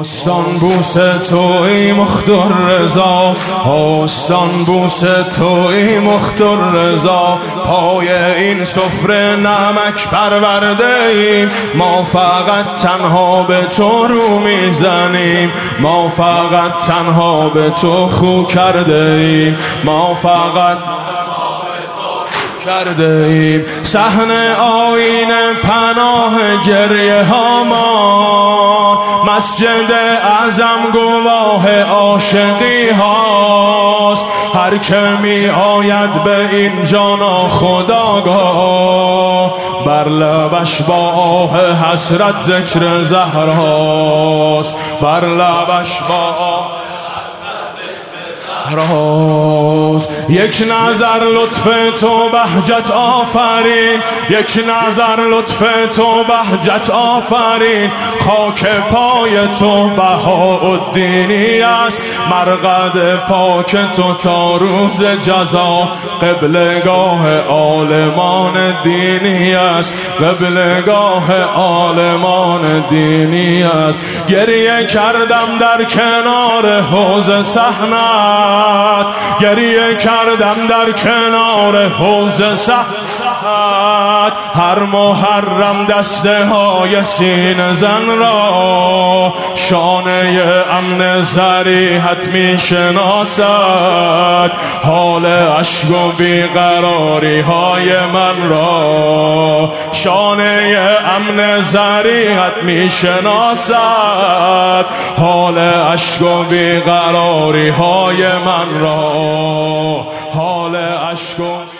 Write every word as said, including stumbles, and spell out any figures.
آستان بوس توی مختار رضا، آستان بوس توی مختار رضا. پای این سفره نمک پرورده ایم، ما فقط تنها به تو رو میزنیم، ما فقط تنها به تو خو کرده ایم، ما فقط کرده ایم. صحنه آینه پناه گریه ها ما، مسجد اعظم گواه عاشقی هاست. هر که می آید به این جانا خداگاه، بر لبش با آه حسرت ذکر زهراست، بر لبش با آه راز. یک نظر لطف تو بهجت آفرین، یک نظر لطف تو بهجت آفرین. خاک پای تو بهاءالدینی است، مرقد پاک تو تا روز جزا. قبلگاه عالمان دینی است، قبلگاه عالمان دینی است. گریه کردم در کنار حوض صحنت، گریه کردم در کنار حوض صحنت. هر محرم دسته های سینه زن را، شانه امن ضریحت می شناسد. حال اشک و بیقراری های من را، شانه امن ضریحت می شناسد. حال اشک و بیقراری های من را، حال اشک و